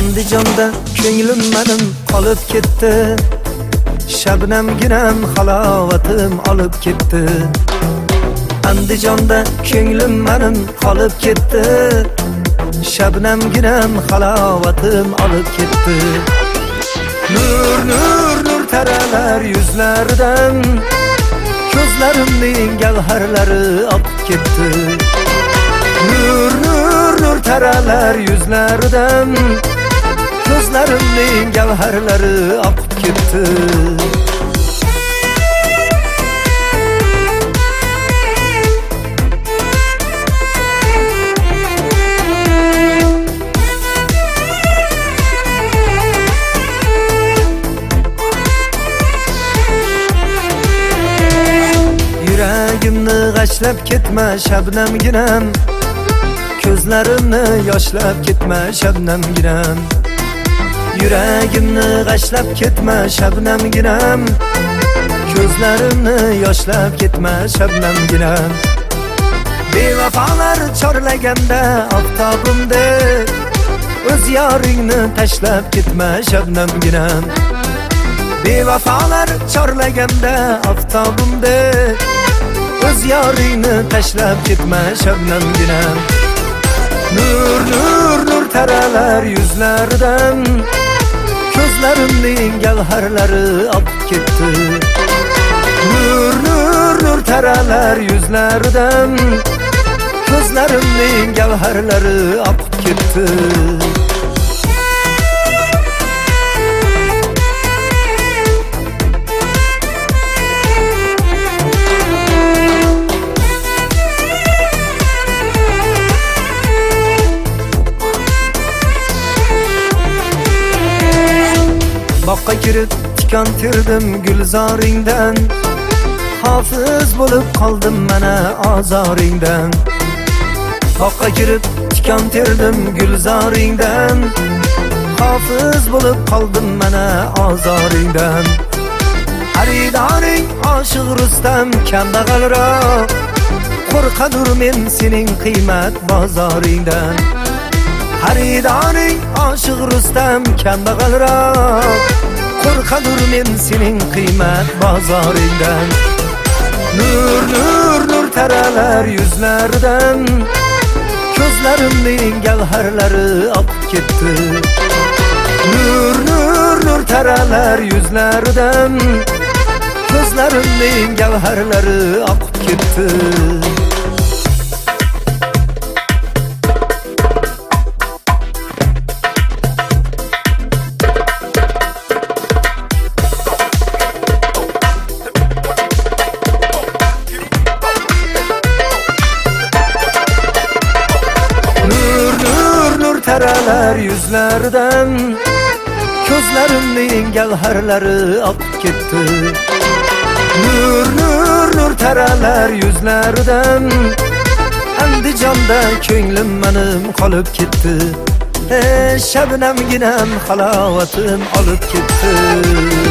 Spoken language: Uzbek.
Andijonda ko'nglim menim qolib ketdi. Shabnamginam halovatim olib ketdi. Andijonda ko'nglim menim qolib ketdi. Shabnamginam halovatim olib ketdi. Nur nur nur taralar yuzlaridan, ko'zlarimning gavharlari oqib ketdi. Nur nur nur taralar yuzlaridan, ko'zlarimning gavharlari oqib ketdi. Yuragimni g'ashlab ketma shabnamginam, ko'zlarimni yoshlab ketma shabnamginam. Yuragimni g'ashlab ketma shabnamginam, ko'zlarimni yoshlab ketma shabnamginam. Bevafolar chorlaganda oftobimda, o'z yoringni tashlab ketma shabnamginam. Bevafolar chorlaganda oftobimda, o'z yoringni tashlab ketma shabnamginam. Nur nur nur taralar yuzlaridan, ko'zlarimning gavharlari oqib ketdi. Nur nur nur taralar yuzlaridan, ko'zlarimning gavharlari oqib ketdi. Boqqa kirib tikan terdim gulzoringdan, hofiz bo'lib qoldim mana ozoringdan. Boqqa kirib tikan terdim gulzoringdan, hofiz bo'lib qoldim mana ozoringdan. Xaridoring oshiq Rustam kambag'alroq, qo'rqadur men sening qiymat bozoringdan. Xaridoring oshiq Rustam kambag'alroq, qo'rqadur men sening qiymat bozoringdan. Nur nur nur taralar yuzlaridan, ko'zlarimning gavharlari oqib ketdi. Nur nur nur taralar yuzlaridan, ko'zlarimning gavharlari oqib ketdi. Taralar yuzlaridan, ko'zlarimning gavharlari oqib ketdi. Nur nur nur taralar yuzlaridan, Andijonda ko'nglim menim qolib ketdi. Shabnamginam halovatim olib ketdi.